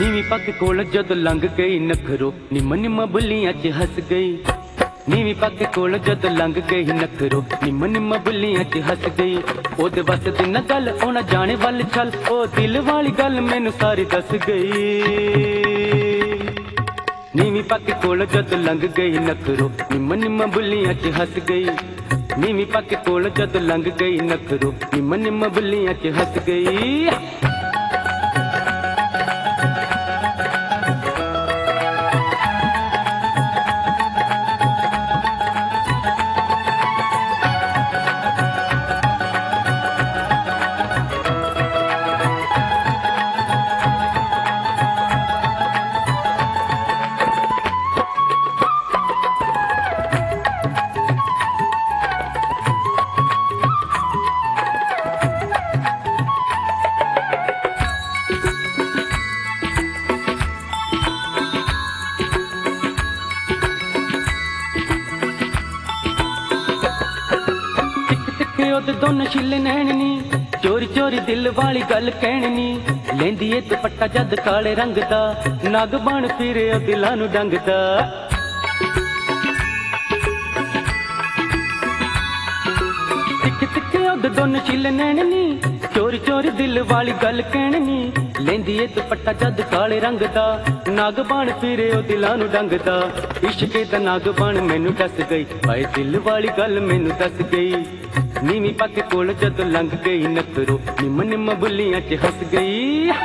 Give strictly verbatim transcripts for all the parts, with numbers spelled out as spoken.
नीवी पग कोल जद लंघ गई नखरो निम निम बुलियां च हस गई। नीवी पग कोल जद लंघ गई नखरो निम निम बुलियां च हस गई। ओदे बस दी न गल ओना जाने वाल छल ओ दिल वाली गल मैनू सारी दस गई। नीवी पग कोल जद लंघ गई नखरो निम निम बुलियां च हस गई। नीवी पग कोल जद लंघ गई नखरो निम निम बुलियां च हस गई। ओदे दोनों छिले नैननी चोरी चोरी दिल वाली गल कहनी। लेंदी ए दुपट्टा जद काले रंग दा नग बन फिरे ओ दिलां नू डंगदा। तिख तिख ओदे दोनों छिले नैननी चोरी चोरी दिल वाली गल कहनी। लेंदी ए दुपट्टा जद काले रंग दा नग बन फिरे ओ दिलां नू डंगदा। इश्क दा नग बन मैनू दस गई हाय दिल वाली गल मैनू दस गई। नीवी पग कोल जद लंघ गई नखरो निम निम बुलियां च हस गई।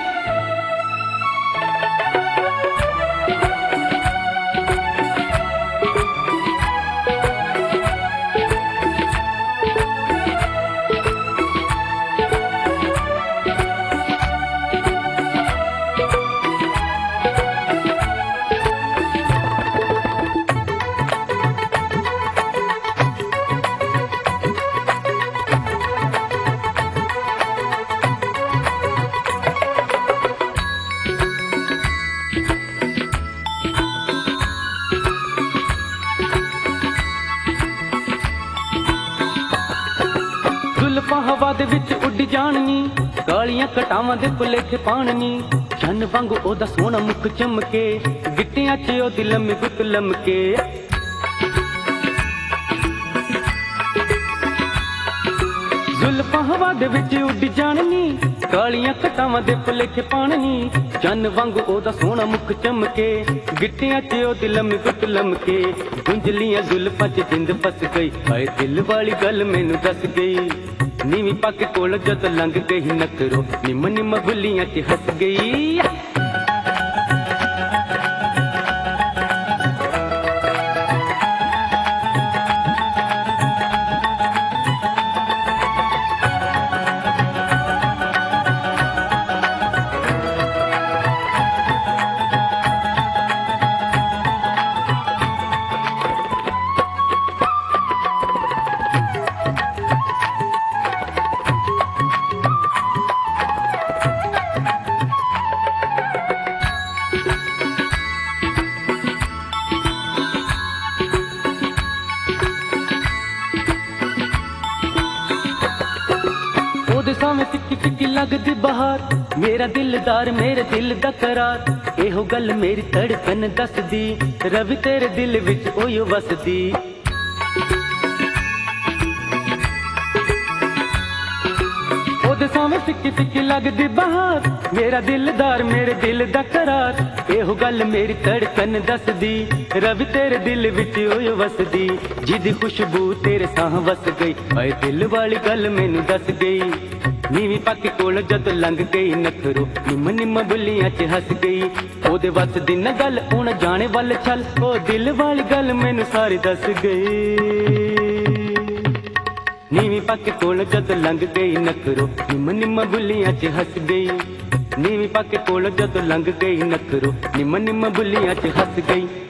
हवा दे विच उड़ जानी कालियां कटावां दे भुलेखे पानी। चन वांगू ओदा सोहना मुख चमके गिट्टियां च ओदी लम्मी गुत लमके। जुल्फां हवा दे विच उड़ जानी कालियां कटावां दे भुलेखे पानी। चन वांगू ओदा सोहना मुख चमके गिट्टियां च ओदी लम्मी गुत लमके। गुंजलियां जुल्फां च जिंद फस गई हाय दिल वाली गल मैनू दस गई। नीवी पग कोल जद लंघ गई नखरो निम निम बुलियां च हस गई। सावें फिक्की फिक्की लगदी बहार मेरा दिलदार मेरे दिल दा करार। एहो गल मेरी धड़कन दसदी रवि तेरे दिल विच ओयो वसदी। ओदे सावें फिक्की फिक्की लगदी बहार मेरा दिलदार मेरे दिल दा करार। एहो गल मेरी धड़कन दसदी रवि तेरे दिल विच ओयो वसदी। जिदी खुशबू तेरे साह वस गई हाय दिल वाली गल मैनू दस गई। नीवी पग कोल जद लंघ गई नखरो निम निम बुलियां च हस गई। ओदे बस दी न गल ओना जाने वाल छल ओ दिल वाली गल मैनू सारी दस गई। नीवी पग कोल जद लंघ गई नखरो निम निम बुलियां च हस गई। नीवी पग कोल जद लंघ गई नखरो निम निम बुलियां च हस गई।